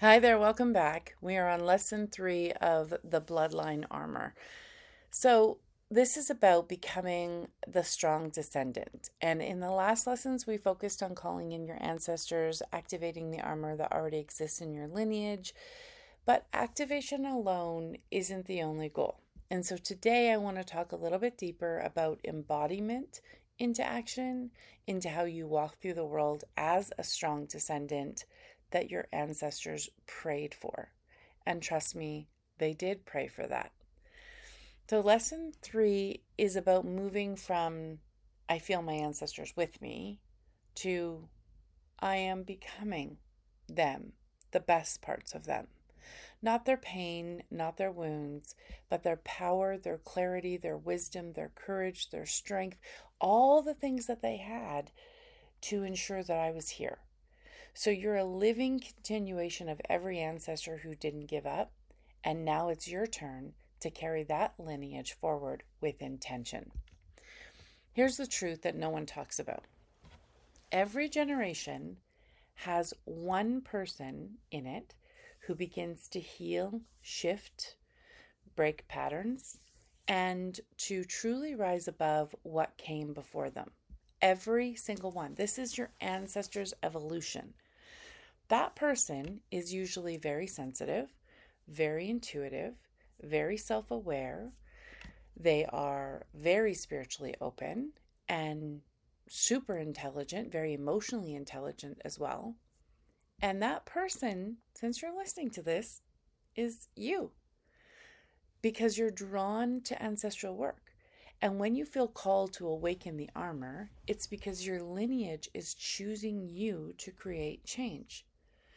Hi there, welcome back. We are on lesson 3 of the bloodline armor. So, this is about becoming the strong descendant. And in the last lessons, we focused on calling in your ancestors, activating the armor that already exists in your lineage. But activation alone isn't the only goal. And so, today I want to talk a little bit deeper about embodiment into action, into how you walk through the world as a strong descendant that your ancestors prayed for. And trust me, they did pray for that. So, lesson 3 is about moving from I feel my ancestors with me to I am becoming them, the best parts of them. Not their pain, not their wounds, but their power, their clarity, their wisdom, their courage, their strength, all the things that they had to ensure that I was here. So you're a living continuation of every ancestor who didn't give up, and now it's your turn to carry that lineage forward with intention. Here's the truth that no one talks about. Every generation has one person in it who begins to heal, shift, break patterns, and to truly rise above what came before them. Every single one. This is your ancestors' evolution. That person is usually very sensitive, very intuitive, very self aware. They are very spiritually open and super intelligent, very emotionally intelligent as well. And that person, since you're listening to this, is you because you're drawn to ancestral work. And when you feel called to awaken the armor, it's because your lineage is choosing you to create change.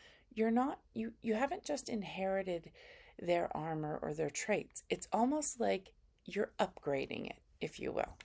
You haven't just inherited their armor or their traits. It's almost like you're upgrading it, if you will.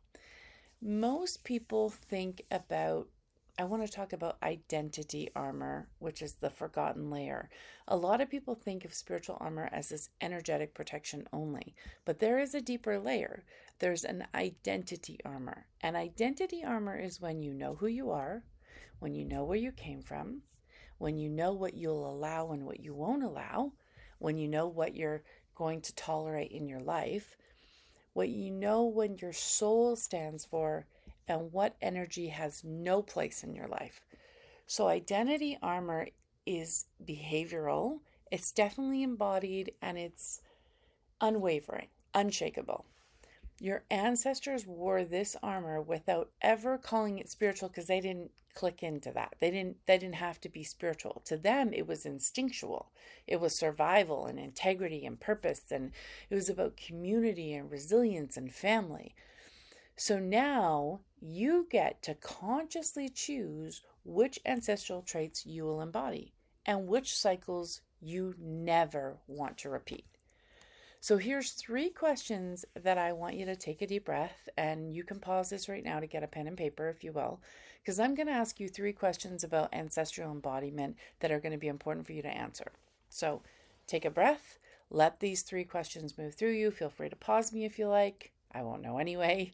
Most people think about I want to talk about identity armor, which is the forgotten layer. A lot of people think of spiritual armor as this energetic protection only, but there is a deeper layer. There's an identity armor. And identity armor is when you know who you are, when you know where you came from, when you know what you'll allow and what you won't allow, when you know what you're going to tolerate in your life, what you know when your soul stands for, and what energy has no place in your life. So, identity armor is behavioral, it's definitely embodied, and it's unwavering, unshakable. Your ancestors wore this armor without ever calling it spiritual because they didn't click into that. They didn't have to be spiritual. To them it was instinctual. It was survival and integrity and purpose, and it was about community and resilience and family. So now you get to consciously choose which ancestral traits you will embody and which cycles you never want to repeat. So here's 3 questions that I want you to take a deep breath, and you can pause this right now to get a pen and paper, if you will, because I'm going to ask you 3 questions about ancestral embodiment that are going to be important for you to answer. So take a breath, let these 3 questions move through you. Feel free to pause me if you like. I won't know anyway,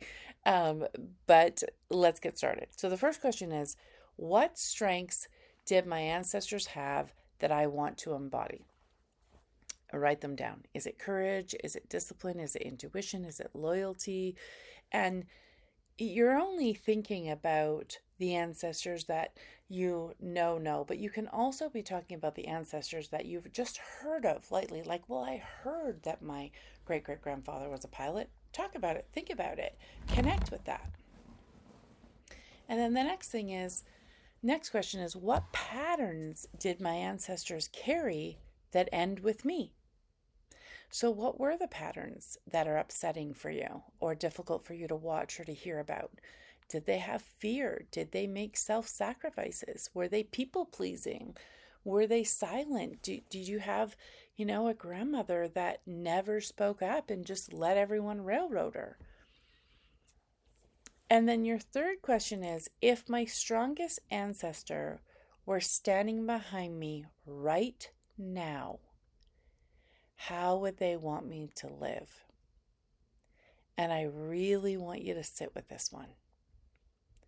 but let's get started. So the first question is, what strengths did my ancestors have that I want to embody? Write them down. Is it courage? Is it discipline? Is it intuition? Is it loyalty? And you're only thinking about the ancestors that you know, but you can also be talking about the ancestors that you've just heard of lately. Like, well, I heard that my great great grandfather was a pilot. Talk about it, think about it, connect with that. And then the next question is, what patterns did my ancestors carry that end with me? So, what were the patterns that are upsetting for you or difficult for you to watch or to hear about? Did they have fear? Did they make self sacrifices? Were they people pleasing? Were they silent? Did you have, a grandmother that never spoke up and just let everyone railroad her? And then your third question is, if my strongest ancestor were standing behind me right now, how would they want me to live? And I really want you to sit with this one.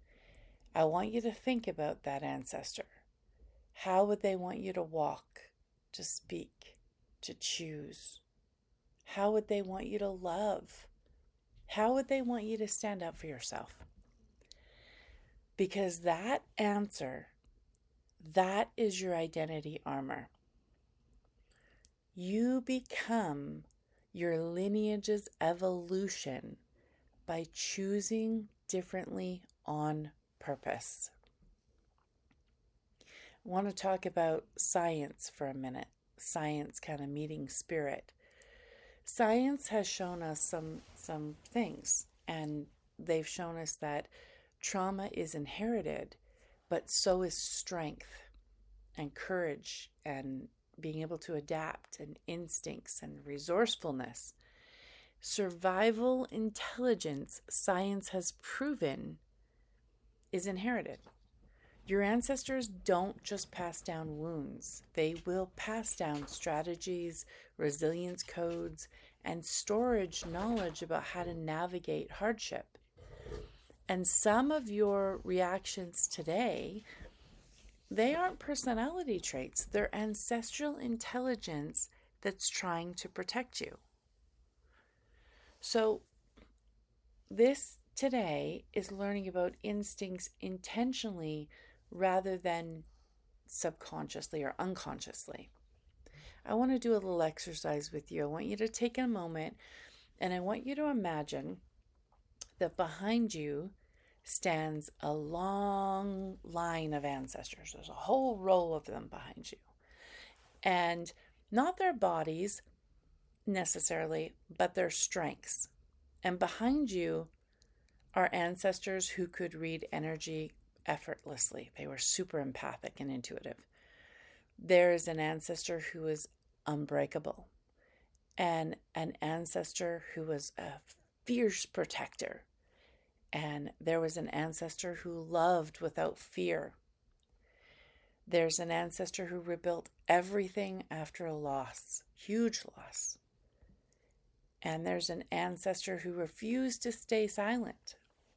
I want you to think about that ancestor. How would they want you to walk? to speak, to choose? How would they want you to love? How would they want you to stand up for yourself? Because that answer, that is your identity armor. You become your lineage's evolution by choosing differently on purpose. I want to talk about science for a minute. Science kind of meeting spirit. Science has shown us some things, and they've shown us that trauma is inherited, but so is strength and courage and being able to adapt and instincts and resourcefulness. Survival intelligence, science has proven, is inherited. Your ancestors don't just pass down wounds. They will pass down strategies, resilience codes, and storage knowledge about how to navigate hardship. And some of your reactions today, they aren't personality traits. They're ancestral intelligence that's trying to protect you. So this today is learning about instincts intentionally rather than subconsciously or unconsciously. I want to do a little exercise with you. I want you to take a moment and I want you to imagine that behind you stands a long line of ancestors. There's a whole row of them behind you. And not their bodies necessarily, but their strengths. And behind you are ancestors who could read energy effortlessly. They were super empathic and intuitive. There is an ancestor who was unbreakable, and an ancestor who was a fierce protector. And there was an ancestor who loved without fear. There's an ancestor who rebuilt everything after a loss, huge loss. And there's an ancestor who refused to stay silent.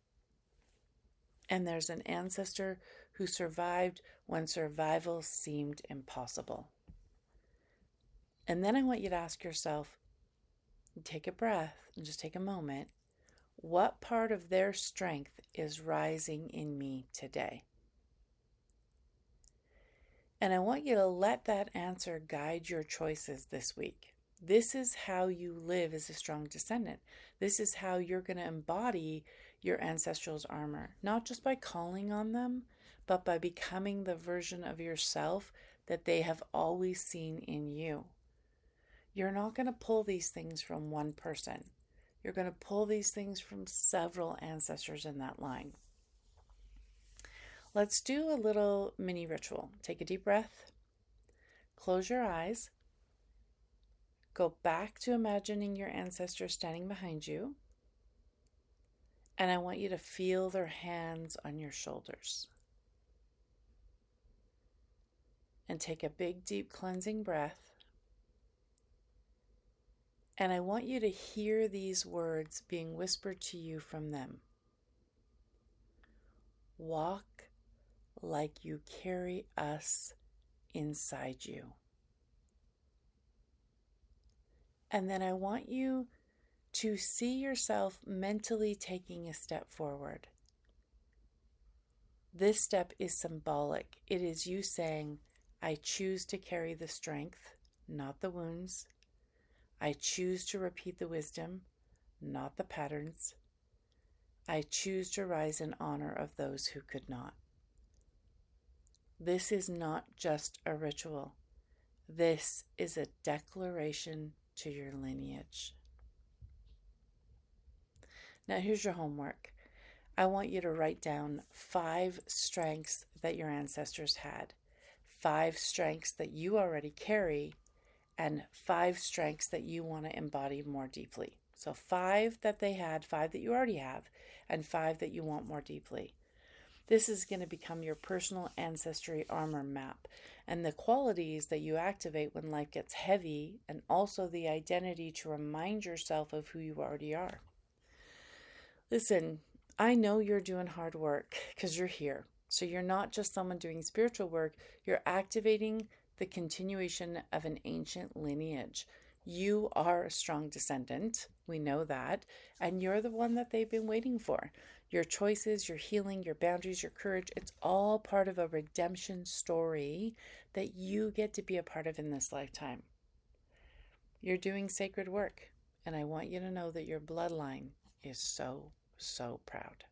And there's an ancestor who survived when survival seemed impossible. And then I want you to ask yourself, take a breath and just take a moment. What part of their strength is rising in me today? And I want you to let that answer guide your choices this week. This is how you live as a strong descendant. This is how you're going to embody your ancestral's armor, not just by calling on them, but by becoming the version of yourself that they have always seen in you. You're not going to pull these things from one person. You're going to pull these things from several ancestors in that line. Let's do a little mini ritual. Take a deep breath. Close your eyes. Go back to imagining your ancestors standing behind you. And I want you to feel their hands on your shoulders. And take a big, deep cleansing breath. And I want you to hear these words being whispered to you from them. Walk like you carry us inside you. And then I want you to see yourself mentally taking a step forward. This step is symbolic. It is you saying, I choose to carry the strength, not the wounds. I choose to repeat the wisdom, not the patterns. I choose to rise in honor of those who could not. This is not just a ritual. This is a declaration to your lineage. Now here's your homework. I want you to write down 5 strengths that your ancestors had, 5 strengths that you already carry, and 5 strengths that you want to embody more deeply. So 5 that they had, 5 that you already have, and 5 that you want more deeply. This is going to become your personal ancestry armor map, and the qualities that you activate when life gets heavy, and also the identity to remind yourself of who you already are. Listen, I know you're doing hard work because you're here. So you're not just someone doing spiritual work, you're activating the continuation of an ancient lineage. You are a strong descendant. We know that. And you're the one that they've been waiting for. Your choices, your healing, your boundaries, your courage, it's all part of a redemption story that you get to be a part of in this lifetime. You're doing sacred work. And I want you to know that your bloodline is so, so proud.